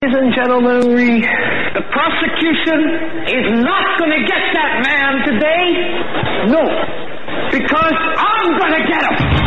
Ladies and gentlemen, the prosecution is not going to get that man today. No, because I'm going to get him.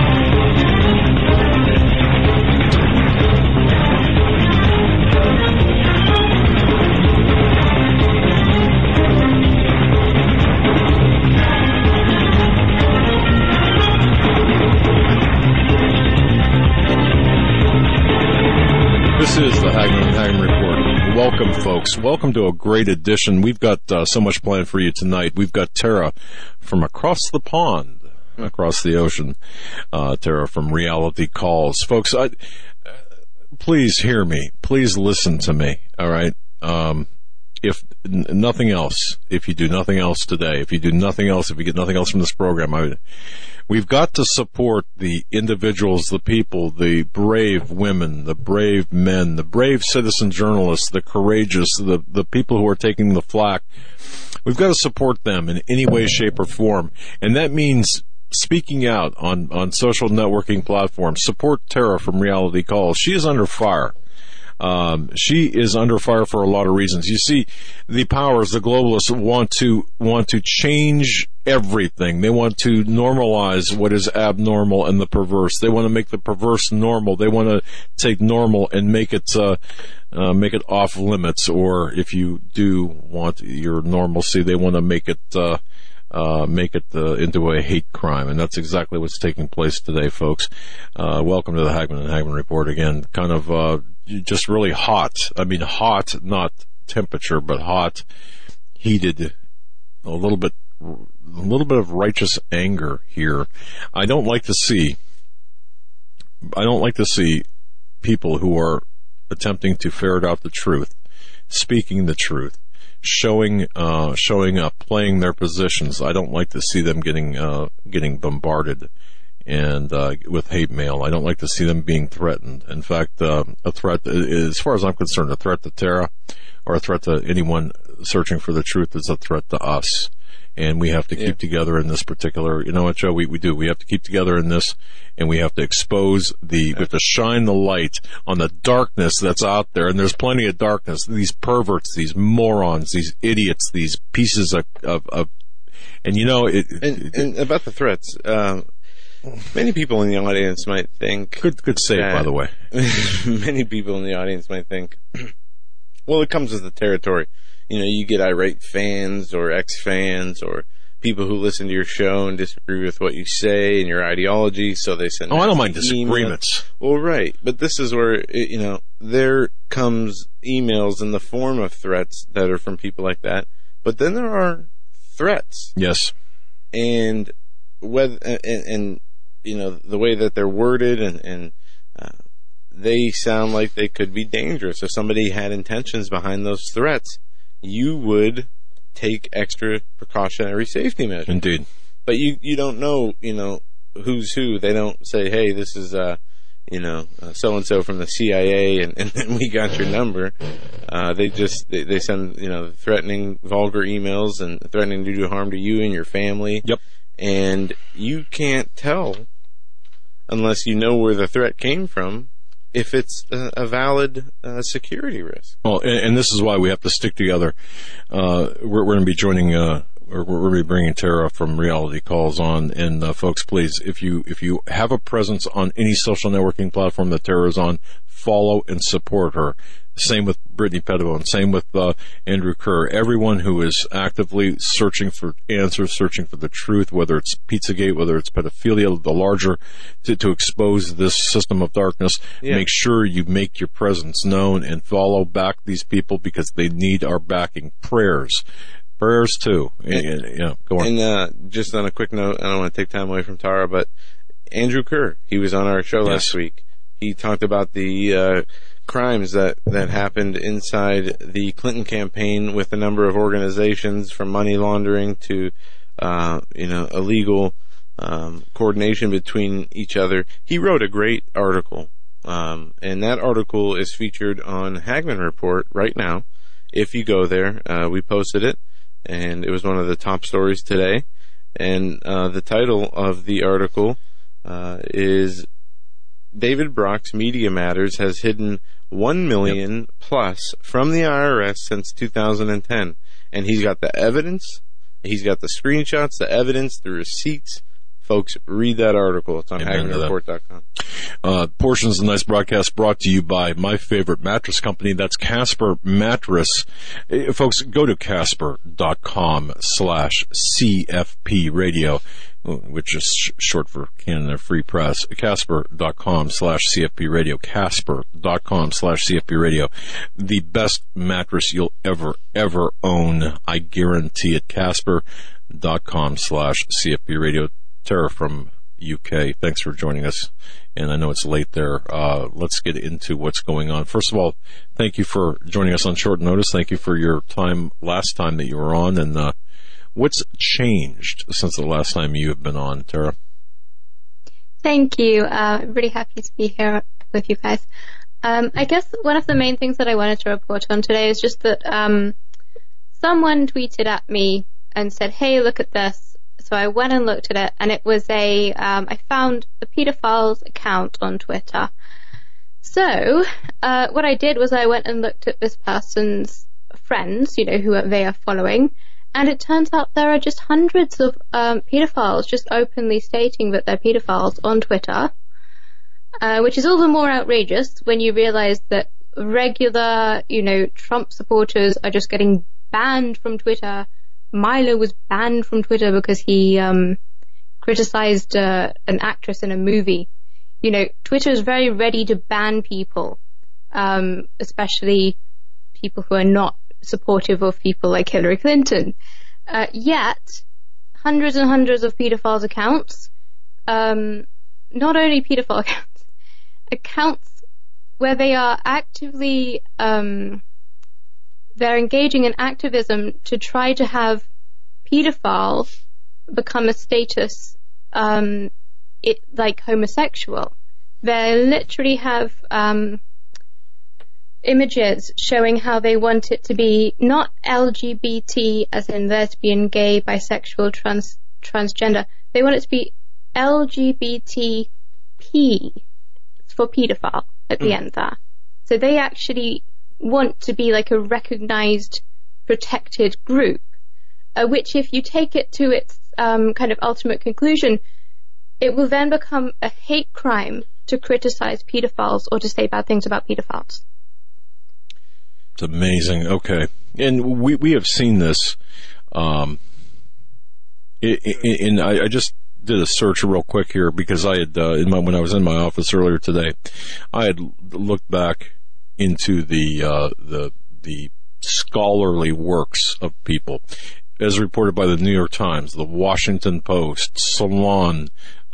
This is the Hagmann Report. Welcome, folks. Welcome to a great edition. We've got so much planned for you tonight. We've got Tara from across the pond, across the ocean. Tara from Reality Calls. Folks, please hear me. Please listen to me, all right? If nothing else, if you do nothing else today, if you get nothing else from this program, we've got to support the individuals, the people, the brave women, the brave men, the brave citizen journalists, the courageous, the people who are taking the flak. We've got to support them in any way, shape, or form. And that means speaking out on social networking platforms. Support Tara from Reality Calls. She is under fire. She is under fire for a lot of reasons. You see, the powers, the globalists want to change everything. They want to normalize what is abnormal and the perverse. They want to make the perverse normal. They want to take normal and make it off limits. Or if you do want your normalcy, they want to make it into a hate crime, and that's exactly what's taking place today, folks. Welcome to the Hagmann and Hagmann Report again. Kind of just really hot. I mean, hot, not temperature, but hot, heated. A little bit of righteous anger here. I don't like to see people who are attempting to ferret out the truth, speaking the truth, showing up, playing their positions. I don't like to see them getting bombarded and with hate mail. I don't like to see them being threatened. In fact, a threat, as far as I'm concerned, a threat to Tara or a threat to anyone searching for the truth is a threat to us. And we have to keep together in this particular, you know what, Joe, we do. We have to keep together in this, and we have to expose we have to shine the light on the darkness that's out there. And there's plenty of darkness. These perverts, these morons, these idiots, these pieces of and you know, and about the threats, many people in the audience might think, good save, by the way. Many people in the audience might think, well, it comes with the territory. You know, you get irate fans or ex-fans or people who listen to your show and disagree with what you say and your ideology, so they send. Oh, I don't mind disagreements. Well, right, but this is where there comes emails in the form of threats that are from people like that. But then there are threats. Yes, and the way that they're worded and they sound like they could be dangerous. If somebody had intentions behind those threats, you would take extra precautionary safety measures. Indeed. But you don't know, who's who. They don't say, hey, this is, so-and-so from the CIA and then we got your number. They send, threatening, vulgar emails and threatening to do harm to you and your family. Yep. And you can't tell unless you know where the threat came from if it's a valid security risk. Well, and this is why we have to stick together. We're going to be joining, we're going to be bringing Tara from Reality Calls on. And folks, please, if you have a presence on any social networking platform that Tara is on, follow and support her. Same with Brittany Pettibone. Same with Andrew Kerr. Everyone who is actively searching for answers, searching for the truth, whether it's Pizzagate, whether it's pedophilia, the larger, to expose this system of darkness. Yeah. Make sure you make your presence known and follow back these people because they need our backing. Prayers too. Go on. And just on a quick note, I don't want to take time away from Tara, but Andrew Kerr, he was on our show last week. He talked about the crimes that happened inside the Clinton campaign with a number of organizations, from money laundering to illegal coordination between each other. He wrote a great article, and that article is featured on Hagmann Report right now. If you go there, we posted it, and it was one of the top stories today. And the title of the article is David Brock's Media Matters has hidden $1 million plus from the IRS since 2010. And he's got the evidence, he's got the screenshots, the evidence, the receipts. Folks, read that article. It's on HagmannReport.com. Portions of the Nice Broadcast brought to you by my favorite mattress company. That's Casper Mattress. Folks, go to Casper.com/CFP Radio, which is short for Canada Free Press. Casper.com/CFP Radio. Casper.com/CFP Radio. The best mattress you'll ever own. I guarantee it. Casper.com/CFP Radio. Tara from UK, thanks for joining us. And I know it's late there. Let's get into what's going on. First of all, thank you for joining us on short notice. Thank you for your time last time that you were on. And what's changed since the last time you have been on, Tara? Thank you. I'm really happy to be here with you guys. I guess one of the main things that I wanted to report on today is just that someone tweeted at me and said, hey, look at this. So I went and looked at it, and it was I found a pedophile's account on Twitter. So what I did was I went and looked at this person's friends, who they are following, and it turns out there are just hundreds of pedophiles just openly stating that they're pedophiles on Twitter, which is all the more outrageous when you realize that regular, Trump supporters are just getting banned from Twitter. Milo was banned from Twitter because he criticized an actress in a movie. Twitter is very ready to ban people, especially people who are not supportive of people like Hillary Clinton. Yet, hundreds and hundreds of pedophiles accounts, not only pedophile accounts where they are actively they're engaging in activism to try to have pedophile become a status, like homosexual. They literally have images showing how they want it to be not LGBT, as in lesbian, gay, bisexual, transgender. They want it to be LGBTP for pedophile at the end there. So they actually want to be like a recognized, protected group, which if you take it to its kind of ultimate conclusion, it will then become a hate crime to criticize pedophiles or to say bad things about pedophiles. It's amazing. Okay. And we have seen this, I just did a search real quick here because I had, when I was in my office earlier today, I had looked back into the scholarly works of people, as reported by the New York Times, the Washington Post, Salon,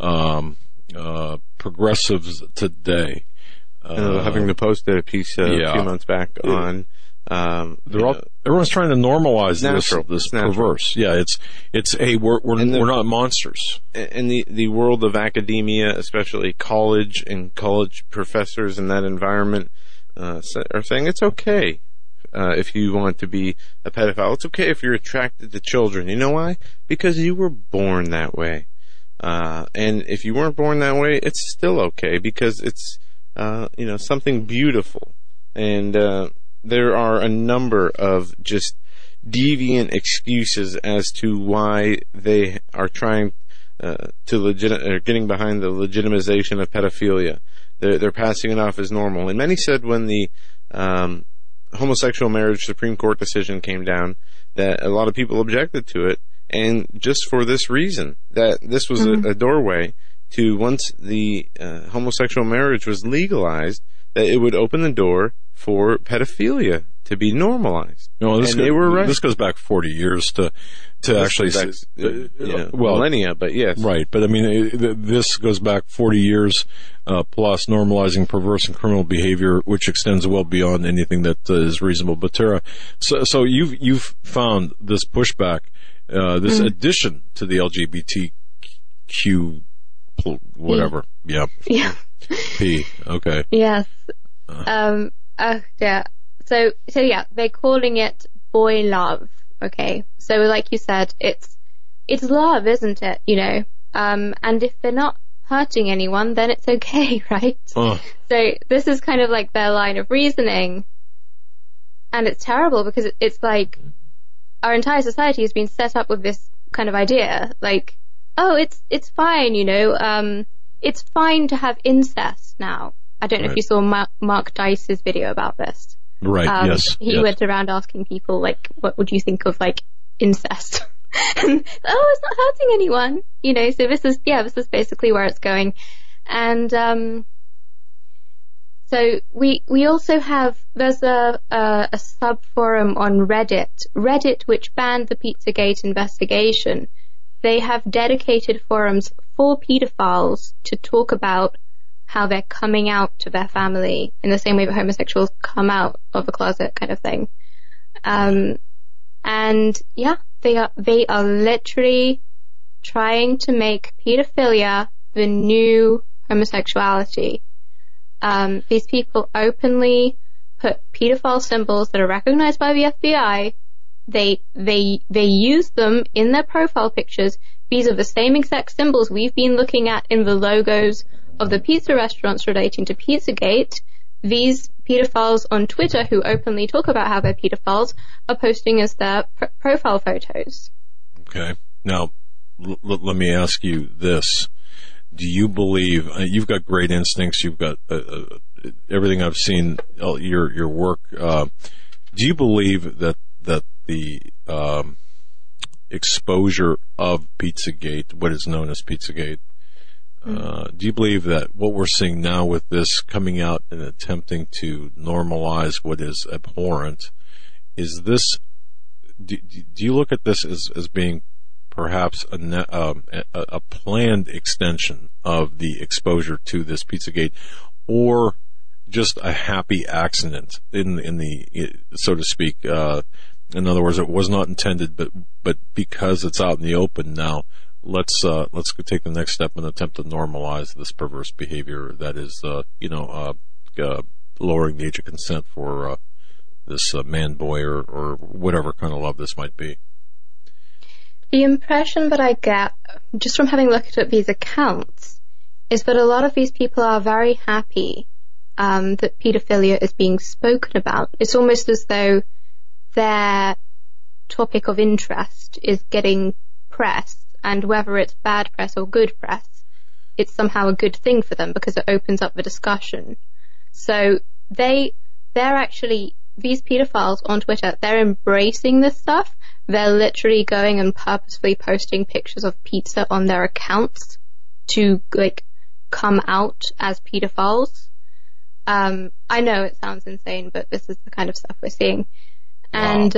Progressives Today. Having the Post did a piece a few months back on. Everyone's trying to normalize this perverse. Yeah, it's we're not monsters. In the world of academia, especially college and college professors in that environment, are saying it's okay if you want to be a pedophile. It's okay if you're attracted to children. You know why? Because you were born that way. And if you weren't born that way, it's still okay because it's something beautiful. And there are a number of just deviant excuses as to why they are trying getting behind the legitimization of pedophilia. They're passing it off as normal. And many said when the homosexual marriage Supreme Court decision came down that a lot of people objected to it, and just for this reason, that this was a doorway to, once the homosexual marriage was legalized, that it would open the door for pedophilia to be normalized. No, they were right. This goes back 40 years to actually, millennia, but yes. Right, but I mean, this goes back 40 years plus, normalizing perverse and criminal behavior, which extends well beyond anything that is reasonable. But Tara, so you've found this pushback, this addition to the LGBTQ whatever, yeah. P. Okay. Yes. Yeah. So yeah, they're calling it boy love. Okay. So like you said, it's love, isn't it? And if they're not hurting anyone, then it's okay, right? So this is kind of like their line of reasoning. And it's terrible because it's like our entire society has been set up with this kind of idea, like, oh, it's fine, it's fine to have incest now. I don't know if you saw Mark Dice's video about this. Right, yes. He went around asking people, like, what would you think of, like, incest? And, it's not hurting anyone, so this is basically where it's going. And, so we also have, there's a sub-forum on Reddit, which banned the Pizzagate investigation. They have dedicated forums for pedophiles to talk about how they're coming out to their family in the same way that homosexuals come out of the closet kind of thing. And yeah, they are literally trying to make pedophilia the new homosexuality. These people openly put pedophile symbols that are recognized by the FBI. They use them in their profile pictures. These are the same exact symbols we've been looking at in the logos of the pizza restaurants relating to Pizzagate. These pedophiles on Twitter who openly talk about how they're pedophiles are posting as their profile photos. Okay. Now, let me ask you this. Do you believe, you've got great instincts, you've got everything I've seen, your work, do you believe that the exposure of Pizzagate, what is known as Pizzagate, do you believe that what we're seeing now with this coming out and attempting to normalize what is abhorrent, is this, do you look at this as being perhaps a planned extension of the exposure to this Pizzagate, or just a happy accident in the so to speak? In other words, it was not intended, but because it's out in the open now, let's take the next step and attempt to normalize this perverse behavior that is, lowering the age of consent for this man boy or whatever kind of love this might be. The impression that I get, just from having looked at these accounts, is that a lot of these people are very happy that pedophilia is being spoken about. It's almost as though their topic of interest is getting press, and whether it's bad press or good press, it's somehow a good thing for them because it opens up the discussion. So they're actually, these pedophiles on Twitter, they're embracing this stuff. They're literally going and purposefully posting pictures of pizza on their accounts to, like, come out as pedophiles. I know it sounds insane, but this is the kind of stuff we're seeing. And,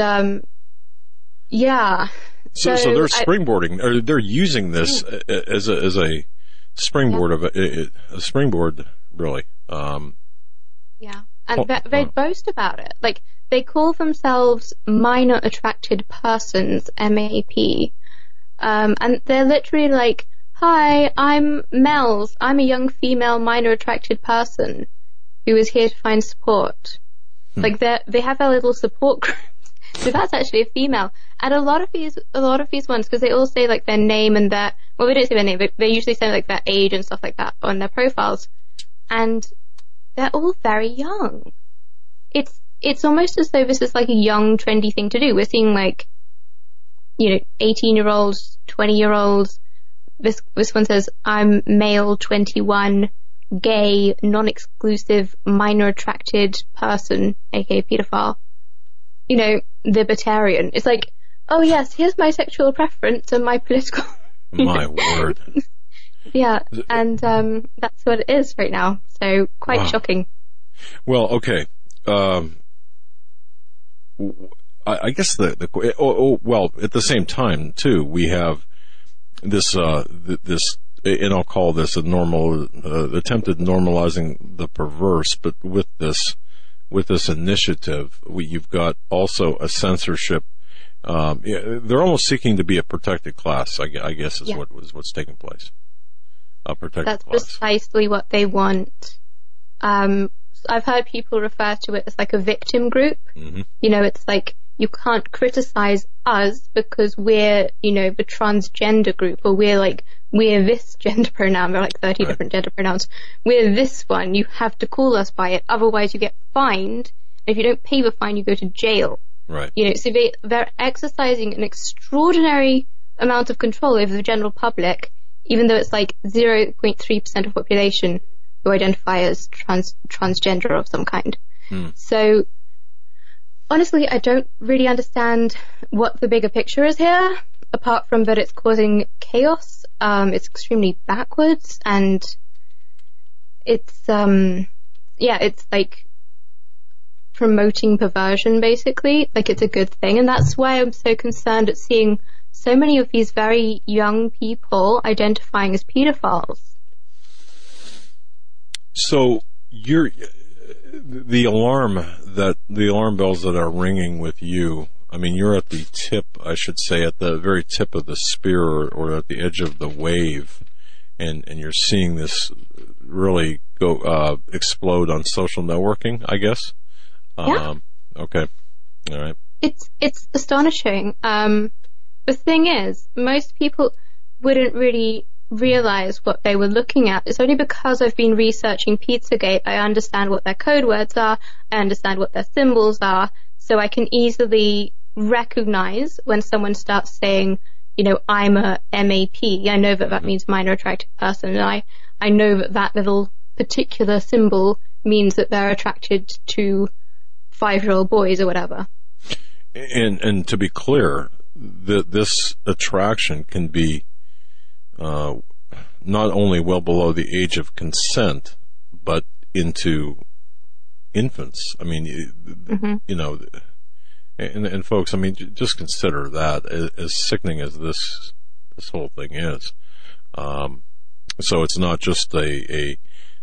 yeah. So they're springboarding, or they're using this as a springboard a springboard, really. Yeah. And they boast about it. Like, they call themselves minor attracted persons, MAP. And they're literally like, hi, I'm Mel's. I'm a young female minor attracted person who is here to find support. Like, they have their little support groups. So that's actually a female. And a lot of these ones, because they all say, like, their name and their, well, they don't say their name, but they usually say, like, their age and stuff like that on their profiles. And they're all very young. It's almost as though this is, like, a young, trendy thing to do. We're seeing, like, 18-year-olds, 20-year-olds. This one says, I'm male, 21, gay, non-exclusive, minor attracted person, aka pedophile. Libertarian. It's like, oh yes, here's my sexual preference and my political. My word. Yeah, and that's what it is right now. So quite shocking. Well, okay. I guess well, at the same time too, we have this, and I'll call this a normal, attempted normalizing the perverse, but with this initiative, you've got also a censorship. They're almost seeking to be a protected class, I guess is what's taking place. A protected class. That's precisely what they want. I've heard people refer to it as like a victim group. Mm-hmm. It's like you can't criticize us because we're, the transgender group, or we're this gender pronoun. There are like 30 different gender pronouns. We're this one. You have to call us by it. Otherwise you get fined. And if you don't pay the fine, you go to jail. Right. So they're exercising an extraordinary amount of control over the general public, even though it's like 0.3% of population who identify as transgender of some kind. So honestly, I don't really understand what the bigger picture is here, apart from that it's causing chaos. It's extremely backwards, and it's it's like promoting perversion, basically. Like, it's a good thing, and that's why I'm so concerned at seeing so many of these very young people identifying as pedophiles. So the alarm bells that are ringing with you, I mean, you're at the tip, I should say, at the very tip of the spear, or at the edge of the wave, and you're seeing this really go explode on social networking, I guess. Yeah. Okay. All right. It's astonishing. The thing is, most people wouldn't really realize what they were looking at. It's only because I've been researching Pizzagate I understand what their code words are, I understand what their symbols are, so I can easily recognize when someone starts saying, I'm a MAP. I know that means minor attracted person, and I know that little particular symbol means that they're attracted to 5-year-old boys or whatever. And to be clear, this attraction can be not only well below the age of consent, but into infants. I mean, and folks, I mean, just consider that, as sickening as this whole thing is. So it's not just I'm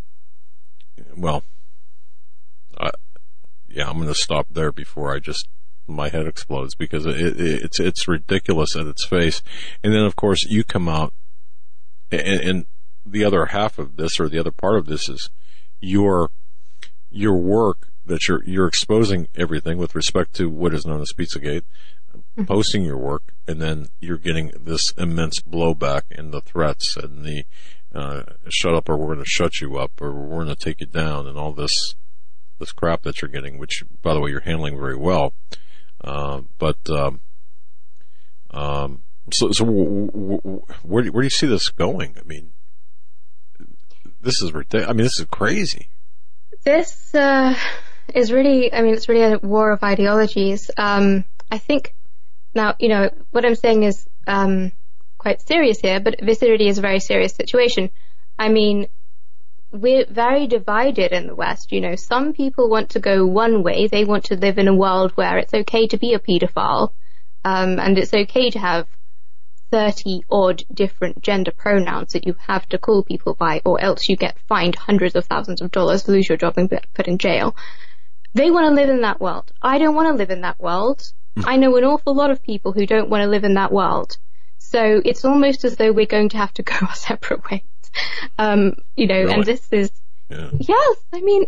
going to stop there before my head explodes, because it's ridiculous at its face. And then, of course, you come out, and the other half of this, or the other part of this, is your work, that you're exposing everything with respect to what is known as Pizzagate, posting your work, and then you're getting this immense blowback and the threats and the shut up, or we're going to shut you up, or we're going to take you down, and all this crap that you're getting, which, by the way, you're handling very well. So where do you see this going? I mean, this is ridiculous. I mean, this is crazy. This is really, it's really a war of ideologies. I think now, what I'm saying is quite serious here, but this really is a very serious situation. I mean, we're very divided in the West. Some people want to go one way. They want to live in a world where it's okay to be a pedophile, and it's okay to have 30 odd different gender pronouns that you have to call people by, or else you get fined hundreds of thousands of dollars, lose your job, and get put in jail. They want to live in that world. I don't want to live in that world. I know an awful lot of people who don't want to live in that world. So it's almost as though we're going to have to go our separate ways. Really? And this is, yes, I mean,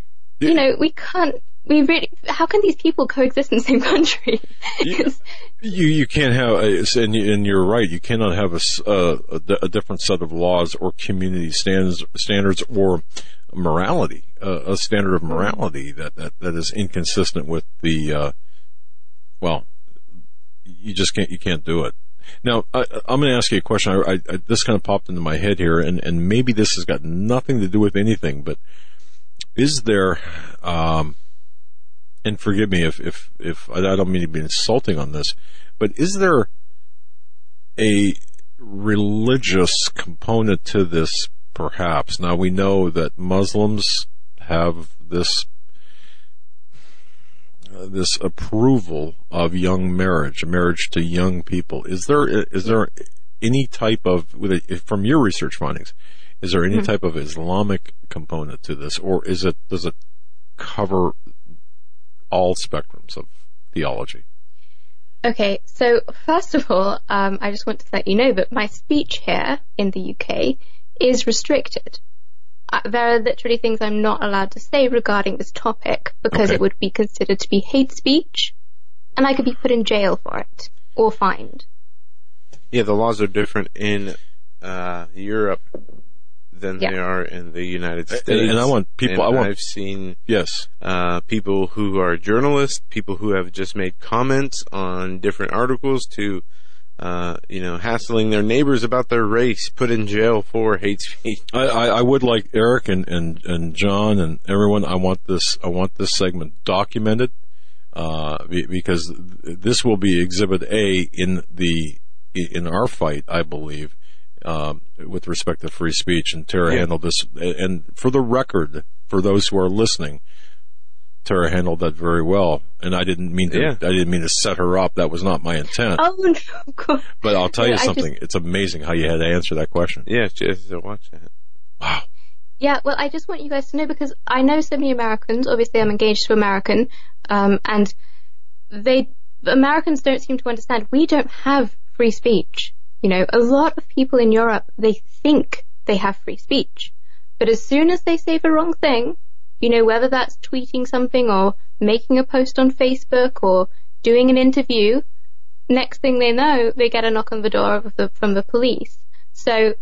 how can these people coexist in the same country? You can't have, and you're right, you cannot have a different set of laws or community standards or morality, a standard of morality that is inconsistent with the, you can't do it. Now, I'm going to ask you a question. This kind of popped into my head here, and maybe this has got nothing to do with anything, but is there, and forgive me if I don't mean to be insulting on this, but is there a religious component to this, perhaps? Now, we know that Muslims have this approval of young marriage to young people. Is there any type of, from your research findings, is there any type of Islamic component to this, or does it cover all spectrums of theology? Okay, so first of all, I just want to let you know that my speech here in the UK is restricted. There are literally things I'm not allowed to say regarding this topic because it would be considered to be hate speech, and I could be put in jail for it or fined. Yeah, the laws are different in Europe than they are in the United States. And I want people. I've seen people who are journalists, people who have just made comments on different articles to, hassling their neighbors about their race, put in jail for hate speech. I would like Eric and John and everyone. I want this segment documented because this will be Exhibit A in our fight, I believe. With respect to free speech, and Tara handled this. And for the record, for those who are listening, Tara handled that very well. And I didn't mean to set her up. That was not my intent. Oh no, of course. But I'll tell you something. It's amazing how you had to answer that question. Yeah, just to watch that. Wow. Yeah, well, I just want you guys to know, because I know so many Americans. Obviously, I'm engaged to American, and Americans don't seem to understand. We don't have free speech. A lot of people in Europe, they think they have free speech. But as soon as they say the wrong thing, whether that's tweeting something or making a post on Facebook or doing an interview, next thing they know, they get a knock on the door from the police. So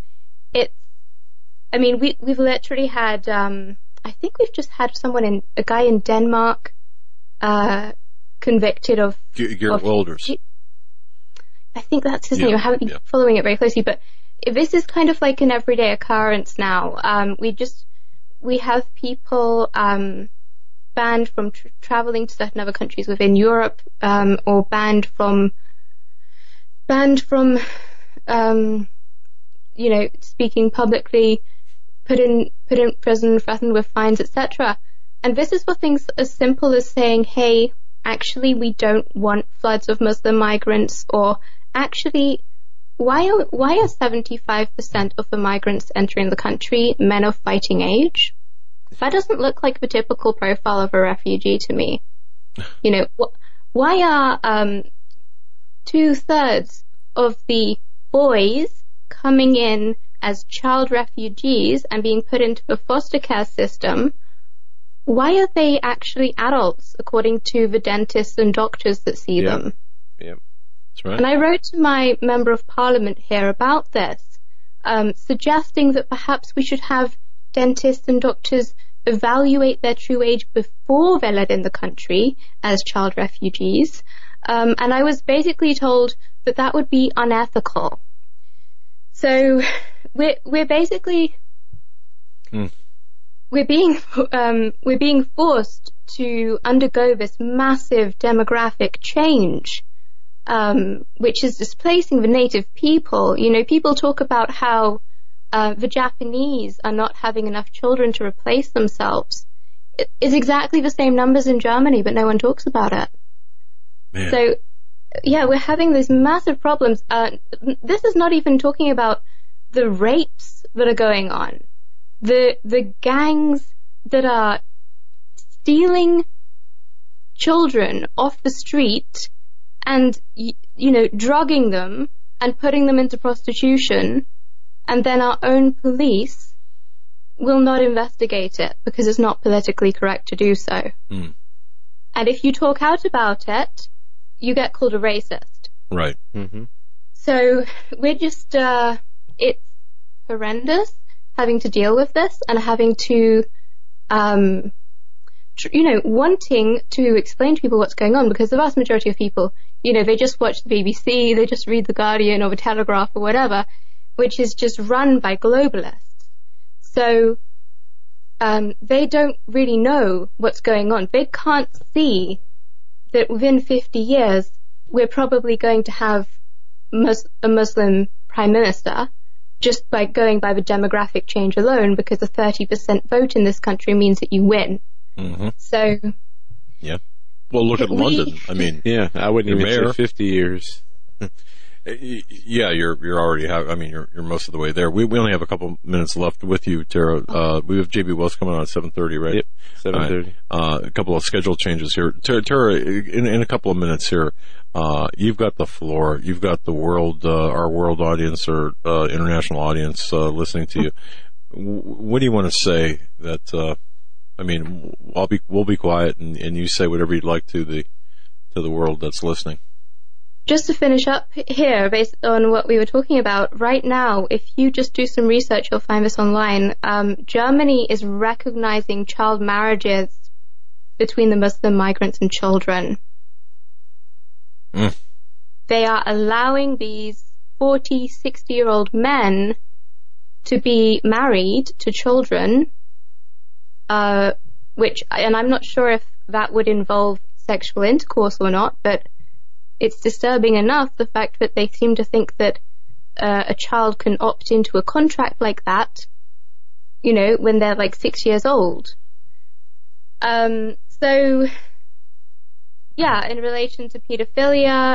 we've literally had, I think we've just had a guy in Denmark, convicted of Geert Wilders. I think that's his name. I haven't been following it very closely, but this is kind of like an everyday occurrence now. We have people banned from traveling to certain other countries within Europe, or banned from speaking publicly, put in prison, threatened with fines, etc. And this is for things as simple as saying, hey, actually we don't want floods of Muslim migrants, or actually, why are 75% of the migrants entering the country men of fighting age? That doesn't look like the typical profile of a refugee to me. Why are 2/3 of the boys coming in as child refugees and being put into the foster care system? Why are they actually adults, according to the dentists and doctors that see them? Yeah. That's right. And I wrote to my Member of Parliament here about this, suggesting that perhaps we should have dentists and doctors evaluate their true age before they're let in the country as child refugees. And I was basically told that would be unethical. So we're basically we're being forced to undergo this massive demographic change, which is displacing the native people. People talk about how the Japanese are not having enough children to replace themselves. It is exactly the same numbers in Germany, but no one talks about it. Man. So, we're having these massive problems. This is not even talking about the rapes that are going on, the gangs that are stealing children off the street and, drugging them and putting them into prostitution, and then our own police will not investigate it because it's not politically correct to do so. Mm. And if you talk out about it, you get called a racist. Right. Mm-hmm. So we're just, it's horrendous having to deal with this and having to, wanting to explain to people what's going on, because the vast majority of people, they just watch the BBC, they just read The Guardian or The Telegraph or whatever, which is just run by globalists. So they don't really know what's going on. They can't see that within 50 years we're probably going to have a Muslim prime minister, just by going by the demographic change alone, because a 30% vote in this country means that you win. Mm-hmm. So, yeah. Well, look at London. I mean, yeah, I wouldn't even mayor, say 50 years. Yeah, you're already you're most of the way there. We only have a couple minutes left with you, Tara. We have JB Wells coming on at 7:30, right? Yep, 7:30. A couple of schedule changes here. Tara, in a couple of minutes here, you've got the floor. You've got the world, our world audience or international audience listening to you. What do you want to say? That we'll be quiet, and you say whatever you'd like to to the world that's listening? Just to finish up here, based on what we were talking about, right now, if you just do some research, you'll find this online. Germany is recognizing child marriages between the Muslim migrants and children. They are allowing these 40, 60-year-old men to be married to children, which, and I'm not sure if that would involve sexual intercourse or not, but it's disturbing enough, the fact that they seem to think that a child can opt into a contract like that, you know, when they're like 6 years old. So, yeah, in relation to pedophilia,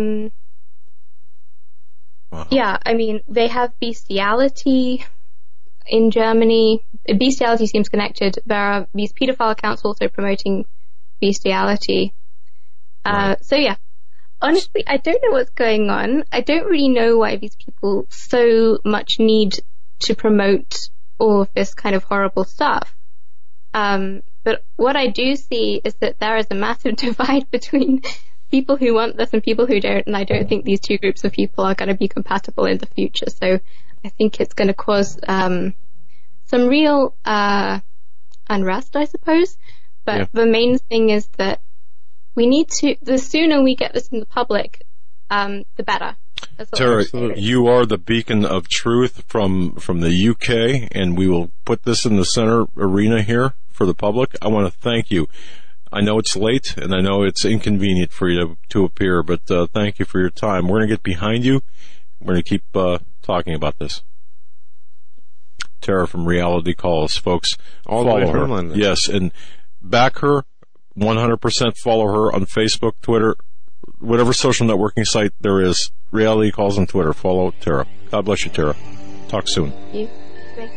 yeah, I mean, they have bestiality in Germany. Bestiality seems connected. There are these pedophile accounts also promoting bestiality. So, yeah. Honestly, I don't know what's going on. I don't really know why these people so much need to promote all of this kind of horrible stuff. But what I do see is that there is a massive divide between people who want this and people who don't, and I don't think these two groups of people are going to be compatible in the future. So I think it's going to cause some real unrest, I suppose. But the main thing is that we need to, the sooner we get this in the public, the better. Tara, you are the beacon of truth from the UK, and we will put this in the center arena here for the public. I want to thank you. I know it's late, and I know it's inconvenient for you to appear, but thank you for your time. We're going to get behind you. We're going to keep talking about this. Tara from Reality Calls, folks. All the way from London. Yes, and back her. 100% follow her on Facebook, Twitter, whatever social networking site there is. Reality Calls on Twitter. Follow Tara. God bless you, Tara. Talk soon. Thank you. Bye.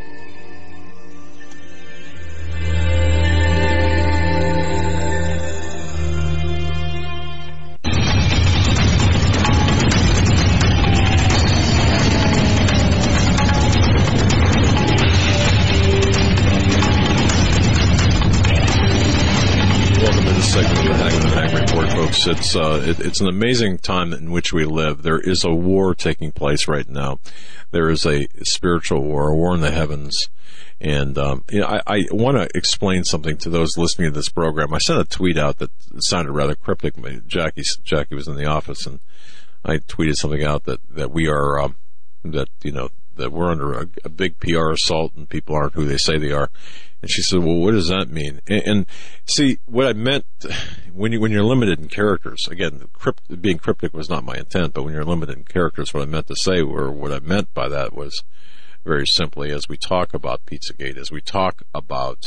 Segment of the Hagmann Report, folks. It's an amazing time in which we live. There is a war taking place right now. There is a spiritual war, a war in the heavens. And I want to explain something to those listening to this program. I sent a tweet out that sounded rather cryptic. Jackie was in the office, and I tweeted something out that we are that we're under a big PR assault and people aren't who they say they are. And she said, well, what does that mean? And see, what I meant, when you're limited in characters, again, being cryptic was not my intent, but when you're limited in characters, what I meant to say, or what I meant by that was very simply, as we talk about Pizzagate, as we talk about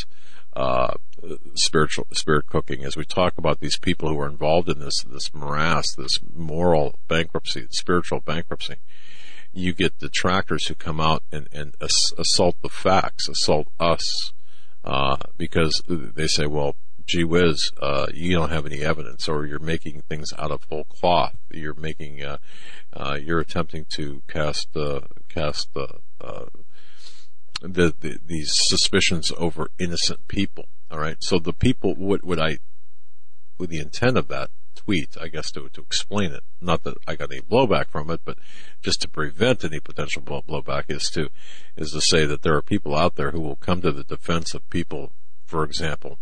spirit cooking, as we talk about these people who are involved in this morass, this moral bankruptcy, spiritual bankruptcy, you get detractors who come out and assault the facts, assault us, because they say, well, gee whiz, you don't have any evidence, or you're making things out of whole cloth. You're making, you're attempting to cast these suspicions over innocent people. All right. So the people, with the intent of that tweet, I guess, to explain it, not that I got any blowback from it, but just to prevent any potential blowback, is to say that there are people out there who will come to the defense of people, for example,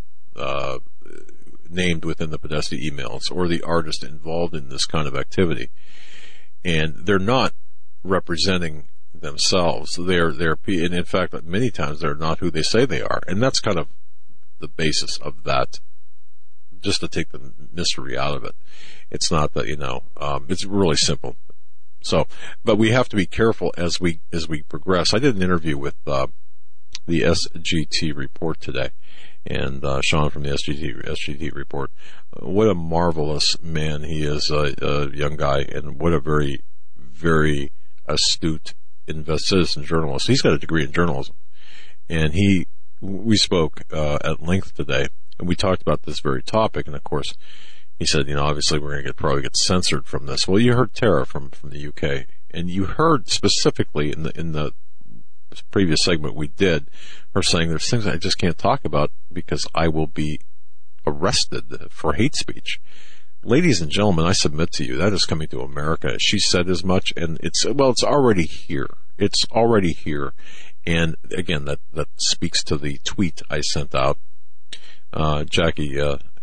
named within the Podesta emails, or the artist involved in this kind of activity, and they're not representing themselves. They're and in fact, many times they're not who they say they are, and that's kind of the basis of that. Just to take the mystery out of it, it's not that it's really simple. So, but we have to be careful as we progress. I did an interview with the SGT Report today, and Sean from the SGT Report. What a marvelous man he is, a young guy, and what a very, very astute citizen journalist. He's got a degree in journalism, and we spoke at length today. And we talked about this very topic, and of course, he said, obviously we're going to probably get censored from this. Well, you heard Tara from the UK, and you heard specifically in the previous segment we did, her saying there's things I just can't talk about because I will be arrested for hate speech. ladies and gentlemen, I submit to you, that is coming to America. She said as much, and it's already here. It's already here. And again, that speaks to the tweet I sent out. Jackie,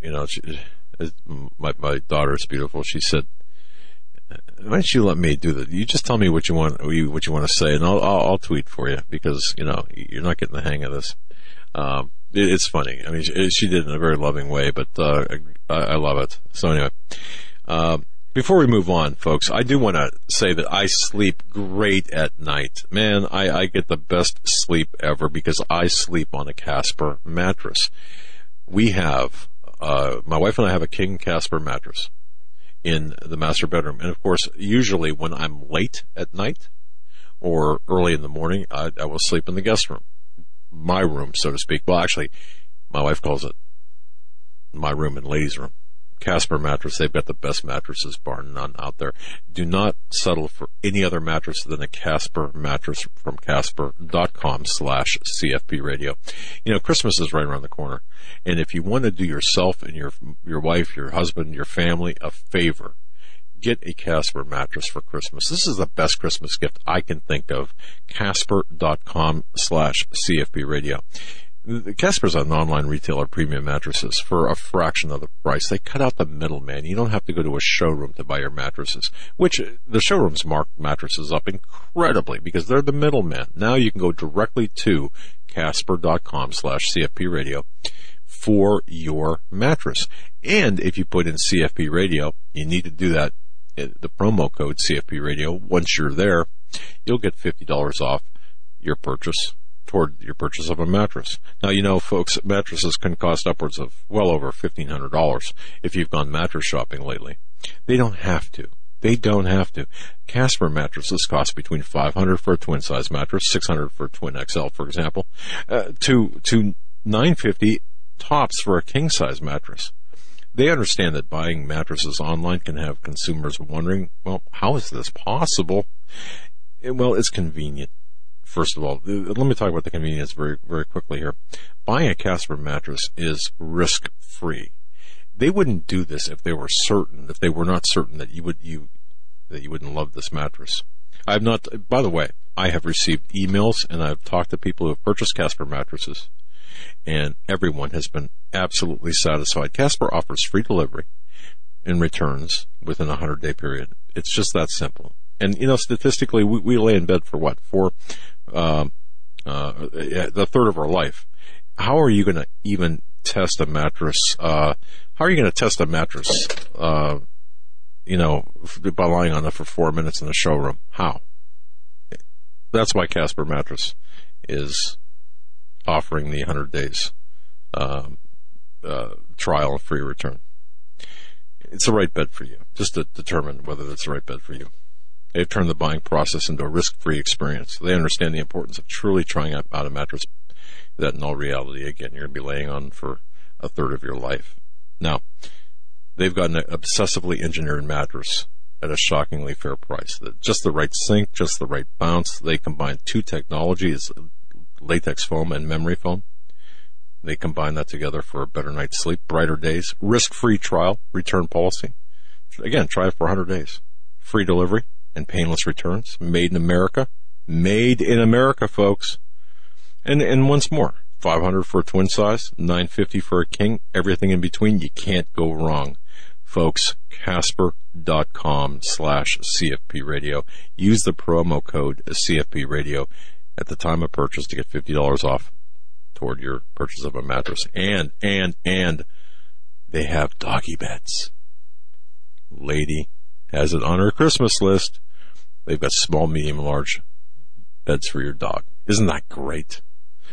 my daughter's beautiful. She said, why don't you let me do that? You just tell me what you want to say, and I'll tweet for you, because, you're not getting the hang of this. It's funny. I mean, she did it in a very loving way, but I love it. So anyway, before we move on, folks, I do want to say that I sleep great at night. Man, I get the best sleep ever because I sleep on a Casper mattress. We have, my wife and I have a king Casper mattress in the master bedroom. And of course, usually when I'm late at night or early in the morning, I will sleep in the guest room. My room, so to speak. Well, actually, my wife calls it my room and ladies' room. Casper mattress, they've got the best mattresses, bar none, out there. Do not settle for any other mattress than a Casper mattress from Casper.com/CFP radio. Christmas is right around the corner. And if you want to do yourself and your wife, your husband, your family a favor, get a Casper mattress for Christmas. This is the best Christmas gift I can think of. Casper.com/CFP radio. Casper's an online retailer of premium mattresses for a fraction of the price. They cut out the middleman. You don't have to go to a showroom to buy your mattresses, which the showrooms mark mattresses up incredibly because they're the middleman. Now you can go directly to Casper.com/CFP radio for your mattress. And if you put in CFP radio, you need to do that. The promo code CFP radio. Once you're there, you'll get $50 off your purchase toward your purchase of a mattress. Now, folks, mattresses can cost upwards of well over $1,500 if you've gone mattress shopping lately. They don't have to. Casper mattresses cost between $500 for a twin size mattress, $600 for a twin XL, for example, to $950 tops for a king size mattress. They understand that buying mattresses online can have consumers wondering, well, how is this possible? Well, it's convenient. First of all, let me talk about the convenience very, very quickly here. Buying a Casper mattress is risk-free. They wouldn't do this if they were not certain that you wouldn't love this mattress. By the way, I have received emails and I've talked to people who have purchased Casper mattresses, and everyone has been absolutely satisfied. Casper offers free delivery and returns within a 100-day period. It's just that simple. And, statistically, we lay in bed for the third of our life. How are you going to even test a mattress? How are you going to test a mattress, by lying on it for 4 minutes in the showroom? How? That's why Casper mattress is offering the 100 days trial and free return. It's the right bed for you, just to determine whether it's the right bed for you. They've turned the buying process into a risk-free experience. They understand the importance of truly trying out a mattress that in all reality, again, you're going to be laying on for a third of your life. Now, they've got an obsessively engineered mattress at a shockingly fair price. Just the right sink, just the right bounce. They combine two technologies, latex foam and memory foam. They combine that together for a better night's sleep, brighter days, risk-free trial, return policy. Again, try it for 100 days. Free delivery and painless returns. Made in America. Made in America, folks. And once more, $500 for a twin size, $950 for a king, everything in between. You can't go wrong. Folks, Casper.com/CFP radio. Use the promo code CFP radio at the time of purchase to get $50 off toward your purchase of a mattress. And they have doggy beds. Lady has it on her Christmas list. They've got small, medium, large beds for your dog. Isn't that great?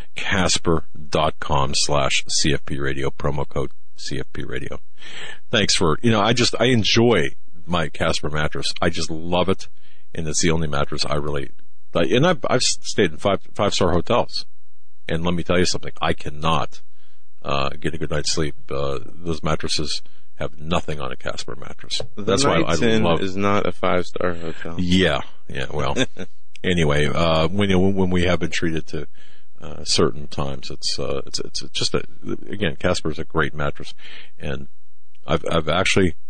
Casper.com/CFP radio, promo code CFP radio. Thanks for, I enjoy my Casper mattress. I just love it. And it's the only mattress I really, and I've stayed in five-star hotels. And let me tell you something, I cannot get a good night's sleep. Those mattresses have nothing on a Casper mattress. That's why I love. Is not a 5-star hotel. Yeah. Well, anyway, when we have been treated to certain times, it's just again, Casper is a great mattress, and I've actually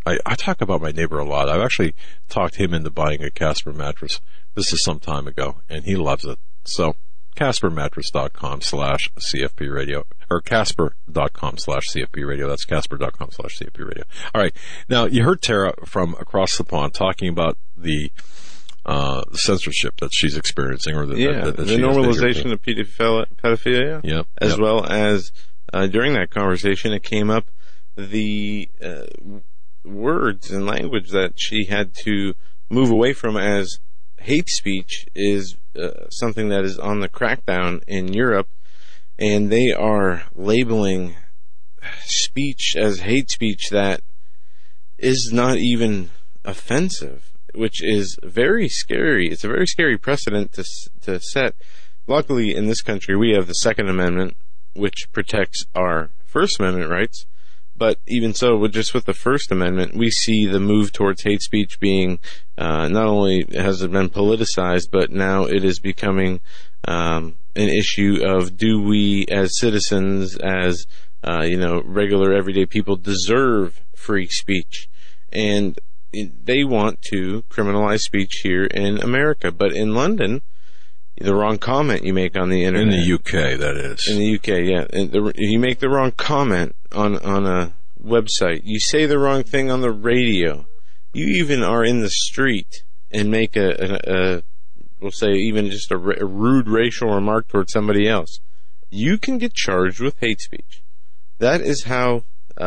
I talk about my neighbor a lot. I've actually talked him into buying a Casper mattress. This is some time ago, and he loves it. So, CasperMattress.com/CFP radio, or Casper.com/CFP radio. That's Casper.com/CFP radio. All right. Now, you heard Tara from across the pond talking about the censorship that she's experiencing, or the normalization of pedophilia. Yep. As well as during that conversation, it came up the words and language that she had to move away from as hate speech is something that is on the crackdown in Europe, and they are labeling speech as hate speech that is not even offensive, which is very scary. It's a very scary precedent to set. Luckily, in this country, we have the Second Amendment, which protects our First Amendment rights. But even so, with the First Amendment, we see the move towards hate speech being not only has it been politicized, but now it is becoming an issue of, do we as citizens, as regular everyday people, deserve free speech? And they want to criminalize speech here in America. But in London, the wrong comment you make on the internet. In the UK, that is. In the UK, yeah. You make the wrong comment on a website. You say the wrong thing on the radio. You even are in the street and make we'll say even just a rude racial remark towards somebody else. You can get charged with hate speech. That is how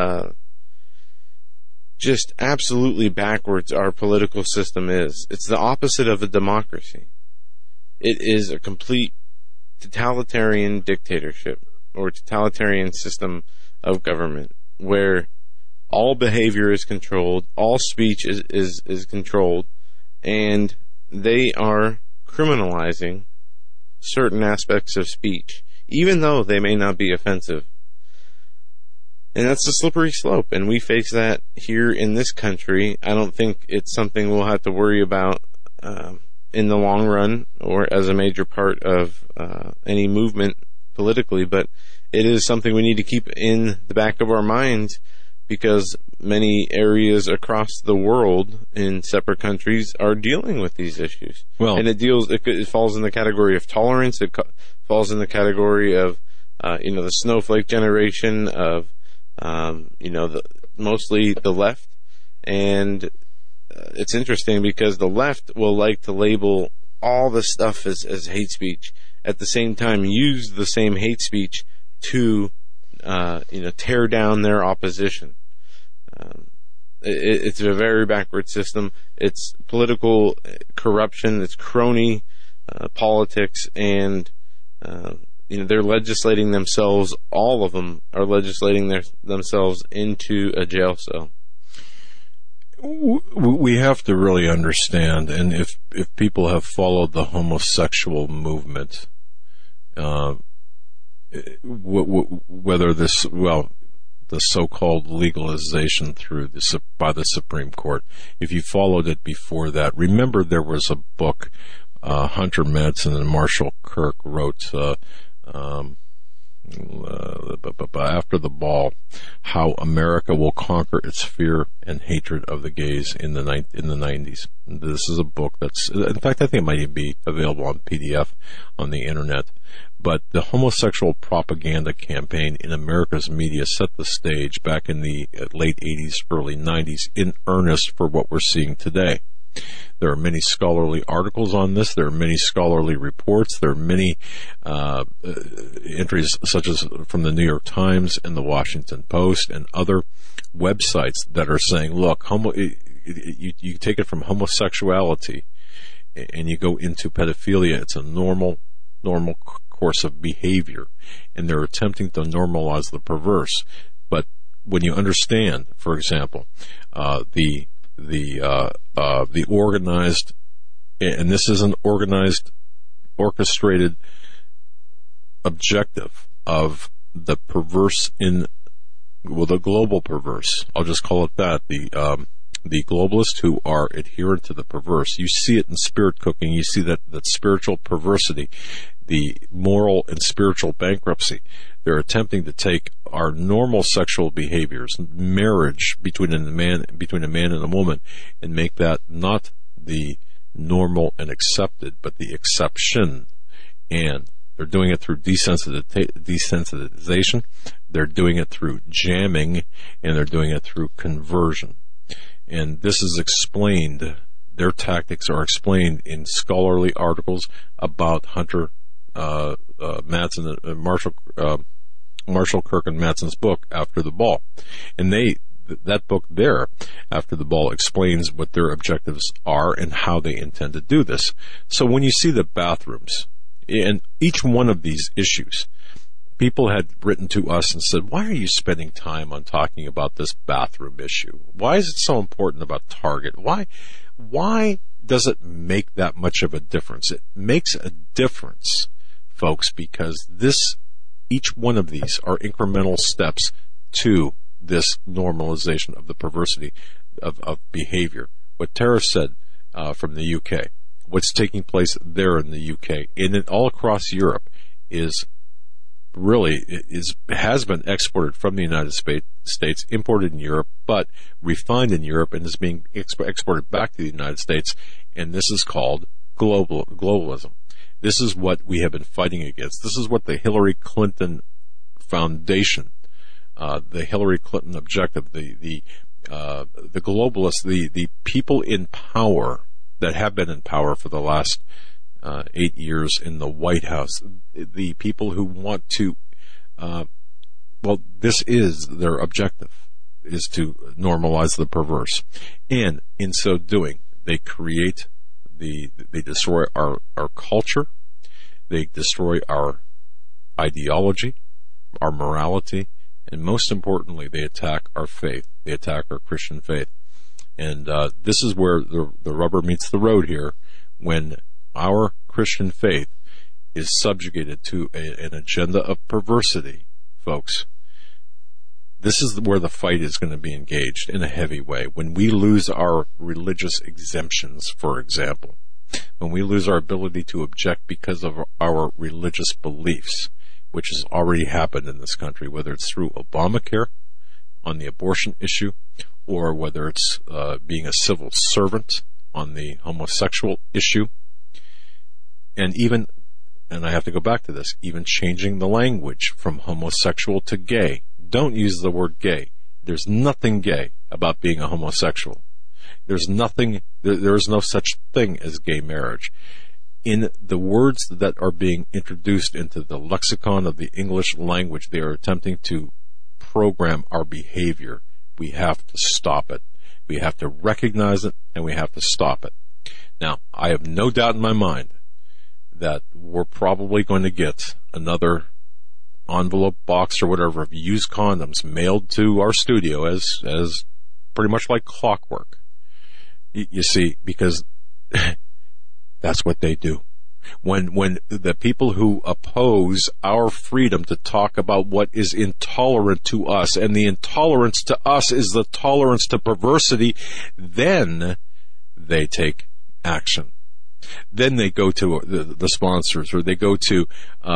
just absolutely backwards our political system is. It's the opposite of a democracy. It is a complete totalitarian dictatorship or totalitarian system of government where all behavior is controlled, all speech is controlled, and they are criminalizing certain aspects of speech, even though they may not be offensive. And that's a slippery slope, and we face that here in this country. I don't think it's something we'll have to worry about in the long run or as a major part of any movement politically, but it is something we need to keep in the back of our minds, because many areas across the world in separate countries are dealing with these issues. Well, and it falls in the category of tolerance. It falls in the category of the snowflake generation of mostly the left. And it's interesting because the left will like to label all this stuff as hate speech, at the same time use the same hate speech to tear down their opposition. It's a very backward system. It's political corruption. It's crony politics, and they're legislating themselves. All of them are legislating themselves into a jail cell. We have to really understand, and if people have followed the homosexual movement, whether the so-called legalization by the Supreme Court, if you followed it before that, remember there was a book Hunter Madsen and Marshall Kirk wrote, After the Ball, How America Will Conquer Its Fear and Hatred of the Gays in the 90s. This is a book that's, in fact, I think it might even be available on PDF on the internet. But the homosexual propaganda campaign in America's media set the stage back in the late 80s, early 90s in earnest for what we're seeing today. There are many scholarly articles on this. There are many scholarly reports. There are many entries, such as from the New York Times and the Washington Post and other websites that are saying, look, you take it from homosexuality and you go into pedophilia. It's a normal course of behavior, and they're attempting to normalize the perverse. But when you understand, for example, the organized, and this is an organized, orchestrated objective of the perverse the global perverse. I'll just call it that. the globalists who are adherent to the perverse. You see it in spirit cooking. You see that spiritual perversity, the moral and spiritual bankruptcy. They're attempting to take our normal sexual behaviors, marriage between a man and a woman, and make that not the normal and accepted, but the exception. And they're doing it through desensitization. They're doing it through jamming, and they're doing it through conversion. And this is explained. Their tactics are explained in scholarly articles about Hunter Madsen, Marshall Kirk and Madsen's book, After the Ball. And that book there, After the Ball, explains what their objectives are and how they intend to do this. So when you see the bathrooms, and each one of these issues, people had written to us and said, why are you spending time on talking about this bathroom issue? Why is it so important about Target? Why does it make that much of a difference? It makes a difference, folks, because each one of these are incremental steps to this normalization of the perversity of behavior. What Tara said from the UK, what's taking place there in the UK, and all across Europe, has been exported from the United States, imported in Europe, but refined in Europe, and is being exported back to the United States. And this is called globalism. This is what we have been fighting against. This is what the Hillary Clinton Foundation, the Hillary Clinton objective, the globalists, the people in power that have been in power for the last 8 years in the White House, the people who want to, this is their objective, is to normalize the perverse. And in so doing, they destroy our culture, they destroy our ideology, our morality, and most importantly, they attack our faith. They attack our Christian faith. And this is where the rubber meets the road here, when our Christian faith is subjugated to an agenda of perversity, folks. This is where the fight is going to be engaged in a heavy way. When we lose our religious exemptions, for example, when we lose our ability to object because of our religious beliefs, which has already happened in this country, whether it's through Obamacare on the abortion issue, or whether it's being a civil servant on the homosexual issue, and I have to go back to this, even changing the language from homosexual to gay. Don't use the word gay. There's nothing gay about being a homosexual. There is no such thing as gay marriage. In the words that are being introduced into the lexicon of the English language, they are attempting to program our behavior. We have to stop it. We have to recognize it, and we have to stop it. Now, I have no doubt in my mind that we're probably going to get another envelope box or whatever of used condoms mailed to our studio as pretty much like clockwork. You see, because that's what they do. When the people who oppose our freedom to talk about what is intolerant to us, and the intolerance to us is the tolerance to perversity, then they take action. Then they go to the sponsors, or they go to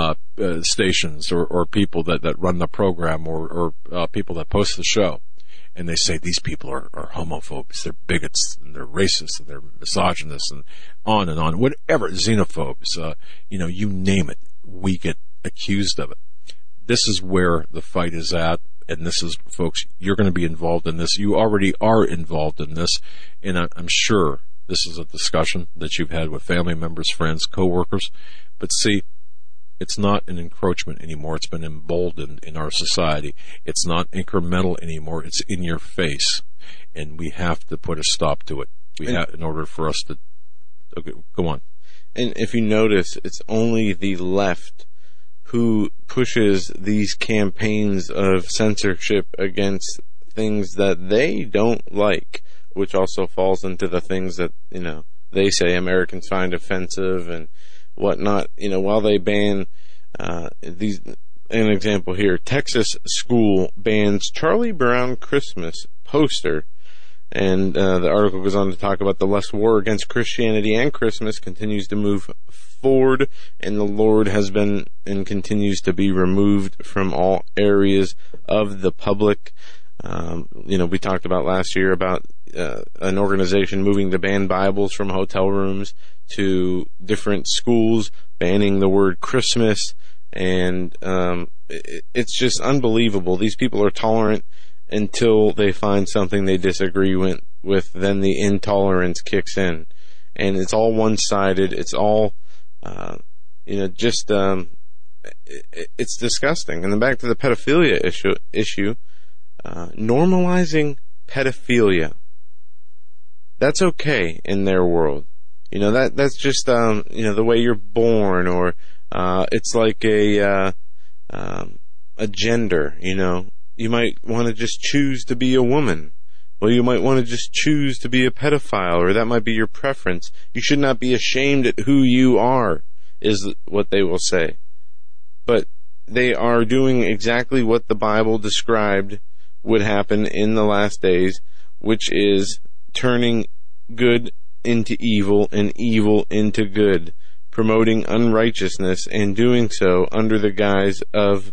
stations or people that run the program, or people that post the show, and they say these people are homophobes, they're bigots, and they're racists, and they're misogynists, and on, whatever, xenophobes, you name it, we get accused of it. This is where the fight is at, and this is, folks, you're going to be involved in this. You already are involved in this, and I'm sure this is a discussion that you've had with family members, friends, co-workers. But see, it's not an encroachment anymore. It's been emboldened in our society. It's not incremental anymore. It's in your face. And we have to put a stop to it. In order for us to... Okay, go on. And if you notice, it's only the left who pushes these campaigns of censorship against things that they don't like, which also falls into the things that, they say Americans find offensive and whatnot. While they ban these, an example here, Texas school bans Charlie Brown Christmas poster And the article goes on to talk about the lust war against Christianity and Christmas continues to move forward, and the Lord has been and continues to be removed from all areas of the public. We talked about last year about an organization moving to ban Bibles from hotel rooms to different schools, banning the word Christmas, and it's just unbelievable. These people are tolerant until they find something they disagree with, then the intolerance kicks in. And it's all one-sided. It's all, it's disgusting. And then back to the pedophilia issue, normalizing pedophilia. That's okay in their world. That's just, the way you're born, or, it's like a gender, You might want to just choose to be a woman. Well, you might want to just choose to be a pedophile, or that might be your preference. You should not be ashamed at who you are, is what they will say. But they are doing exactly what the Bible described would happen in the last days, which is turning good into evil and evil into good, promoting unrighteousness, and doing so under the guise of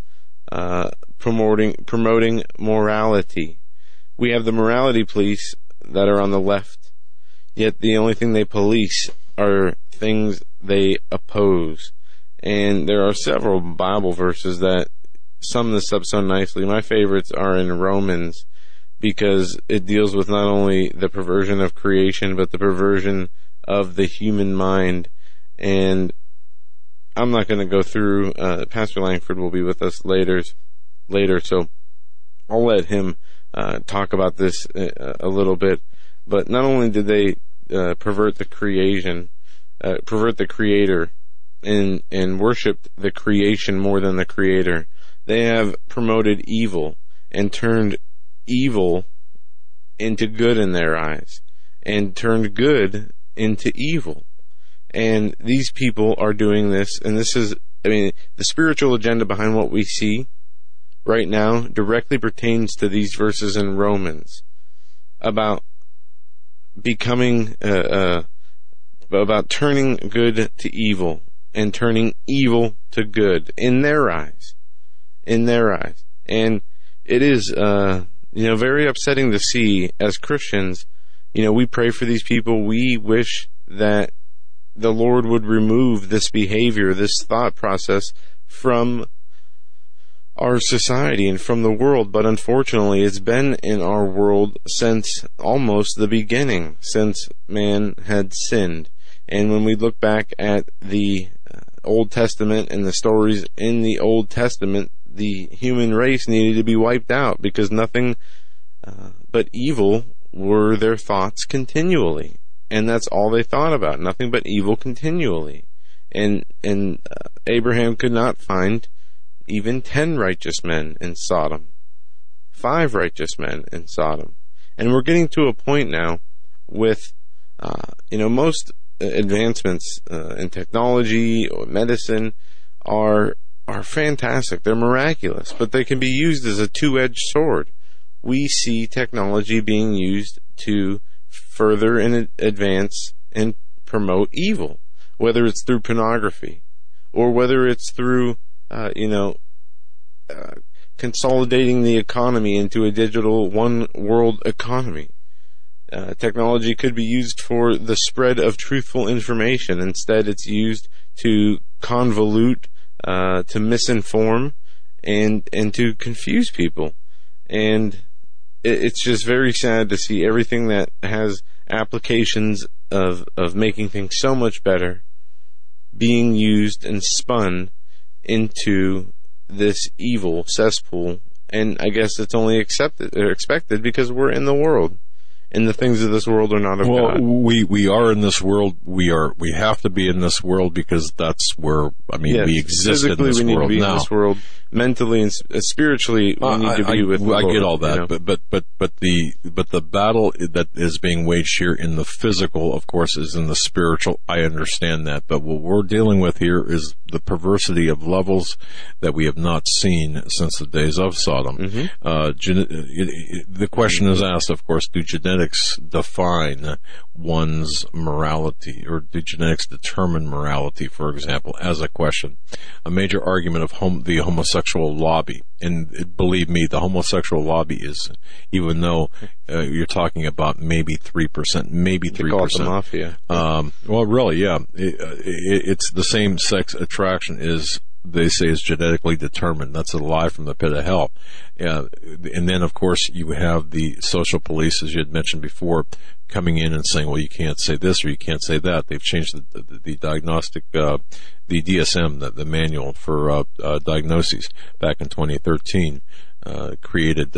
promoting morality. We have the morality police that are on the left, yet the only thing they police are things they oppose. And there are several Bible verses that sum this up so nicely. My favorites are in Romans, because it deals with not only the perversion of creation, but the perversion of the human mind. And I'm not going to go through, Pastor Langford will be with us later, so I'll let him talk about this a little bit. But not only did they pervert the creator, and worshipped the creation more than the creator, they have promoted evil and turned evil into good in their eyes, and turned good into evil. And these people are doing this, and this is, the spiritual agenda behind what we see right now directly pertains to these verses in Romans about becoming, about turning good to evil and turning evil to good in their eyes. And it is, very upsetting to see as Christians. We pray for these people. We wish that the Lord would remove this behavior, this thought process from our society and from the world. But unfortunately, it's been in our world since almost the beginning, since man had sinned. And when we look back at the Old Testament and the stories in the Old Testament, the human race needed to be wiped out, because nothing but evil were their thoughts continually. And that's all they thought about, nothing but evil continually. And Abraham could not find even 10 righteous men in Sodom, 5 righteous men in Sodom. And we're getting to a point now with, most advancements in technology or medicine are fantastic. They're miraculous, but they can be used as a two-edged sword. We see technology being used to further and advance and promote evil, whether it's through pornography or whether it's through, consolidating the economy into a digital one world economy. Technology could be used for the spread of truthful information. Instead, it's used to convolute, to misinform, and to confuse people. And it's just very sad to see everything that has applications of making things so much better being used and spun into this evil cesspool. And I guess it's only expected because we're in the world. And the things of this world are not of God. We are in this world. We have to be in this world because that's where, we exist in this we need world to be now. In this world. Mentally and spiritually, we need to be with the Lord. I get all that, but the battle that is being waged here in the physical, of course, is in the spiritual. I understand that, but what we're dealing with here is the perversity of levels that we have not seen since the days of Sodom. Mm-hmm. The question is asked, of course, do genetics genetics define one's morality, or do genetics determine morality, for example, as a question. A major argument of the homosexual lobby, and believe me, the homosexual lobby is, even though you're talking about maybe 3%, maybe 3%. They call it the mafia. Well, really, yeah. It's the same sex attraction is, they say, is genetically determined. That's a lie from the pit of hell. And then, of course, you have the social police, as you had mentioned before, coming in and saying, well, you can't say this or you can't say that. They've changed the diagnostic, the DSM, the manual for diagnoses back in 2013, created,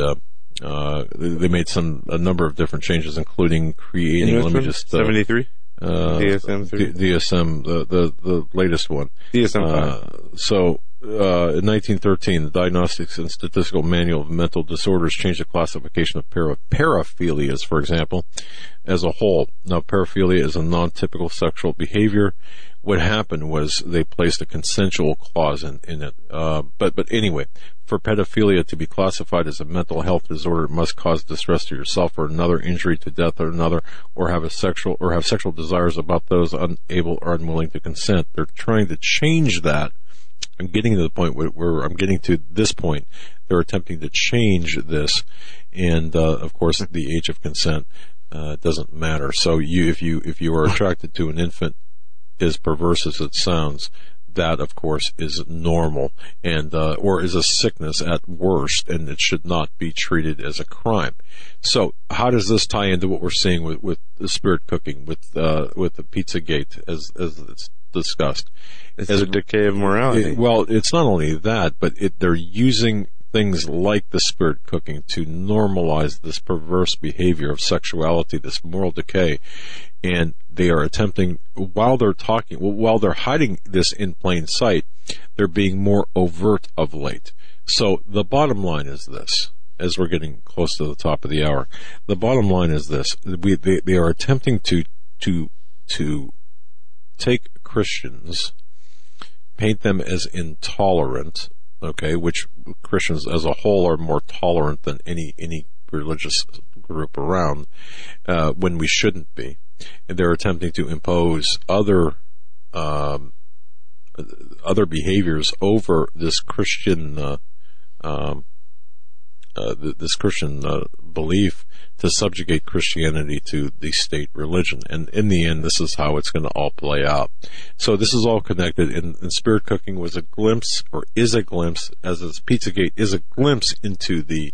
they made a number of different changes, incling creating, let me just, 73? DSM-3? DSM, the latest one. DSM-5. So, in 1913, the Diagnostics and Statistical Manual of Mental Disorders changed the classification of paraphilias, for example, as a whole. Now, paraphilia is a non-typical sexual behavior. What happened was they placed a consensual clause in it. But anyway, for pedophilia to be classified as a mental health disorder, it must cause distress to yourself or another, injury to death or another, or have sexual desires about those unable or unwilling to consent. They're trying to change that. I'm getting to the point where I'm getting to this point. They're attempting to change this, and of course, the age of consent doesn't matter. So if you are attracted to an infant, as perverse as it sounds, that of course is normal, and or is a sickness at worst, and it should not be treated as a crime. So how does this tie into what we're seeing with the spirit cooking, with the Pizzagate, as it's discussed? It's a decay of morality. Well, it's not only that, but they're using things like the spirit cooking to normalize this perverse behavior of sexuality, this moral decay, and they are attempting, while they're hiding this in plain sight, they're being more overt of late. So the bottom line is this, as we're getting close to the top of the hour, the bottom line is this: they are attempting to take Christians, paint them as intolerant, okay, which Christians as a whole are more tolerant than any religious group around, when we shouldn't be. And they're attempting to impose other behaviors over this Christian belief, to subjugate Christianity to the state religion. And in the end, this is how it's going to all play out. So this is all connected, and spirit cooking was a glimpse, or is a glimpse, as is Pizzagate, is a glimpse into the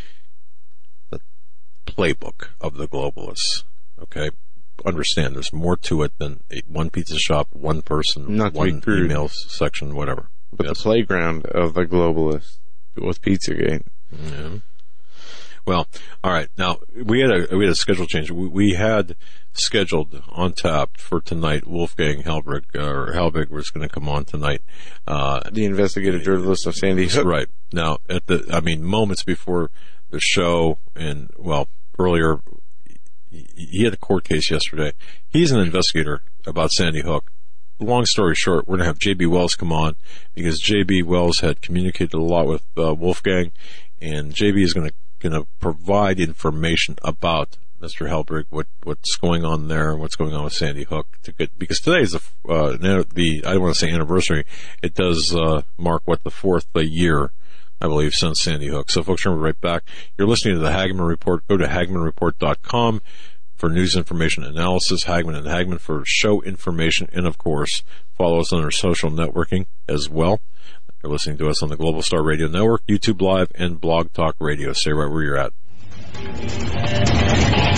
playbook of the globalists. Okay? Understand, there's more to it than one pizza shop, one person, one email section, whatever. But yes. The playground of the globalists was Pizzagate. Yeah. Well, all right. Now we had a schedule change. We had scheduled on tap for tonight Wolfgang Halbig was going to come on tonight. The investigative journalist of Sandy Hook. Right. Now, moments before the show, and earlier, he had a court case yesterday. He's an investigator about Sandy Hook. Long story short, we're going to have J.B. Wells come on, because J.B. Wells had communicated a lot with Wolfgang, and J.B. is going to provide information about Mr. Halbig, what's going on there, and what's going on with Sandy Hook, because today is I don't want to say anniversary. It does mark the fourth year, I believe, since Sandy Hook. So, folks, remember, right back. You're listening to the Hagman Report. Go to HagmanReport.com for news, information, analysis. Hagman and Hagman for show information, and of course, follow us on our social networking as well. You're listening to us on the Global Star Radio Network, YouTube Live, and Blog Talk Radio. Stay right where you're at.